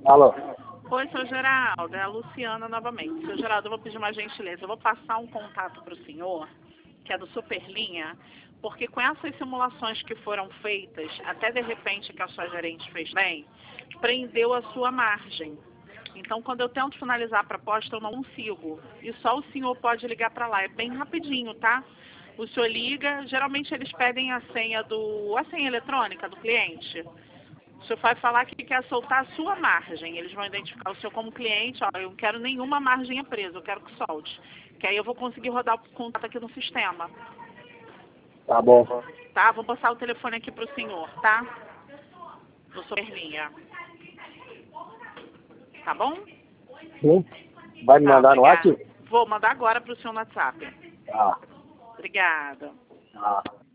Alô? Oi, seu Geraldo, é a Luciana novamente. Seu Geraldo, eu vou pedir uma gentileza. Eu vou passar um contato para o senhor, que é do Superlinha, porque com essas simulações que foram feitas, até de repente que a sua gerente fez bem, prendeu a sua margem. Então, quando eu tento finalizar a proposta, eu não consigo. E só o senhor pode ligar para lá. É bem rapidinho, tá? O senhor liga, geralmente eles pedem a senha eletrônica do cliente. O senhor vai falar que quer soltar a sua margem. Eles vão identificar o senhor como cliente. Ó, eu não quero nenhuma margem presa, eu quero que solte. Que aí eu vou conseguir rodar o contato aqui no sistema. Tá bom. Tá? Vou passar o telefone aqui pro senhor, tá? Do Superlinha. Tá bom? Sim. Vai me Tá, mandar no obrigada. WhatsApp? Vou mandar agora pro senhor no WhatsApp. Tá. Obrigada. Tá.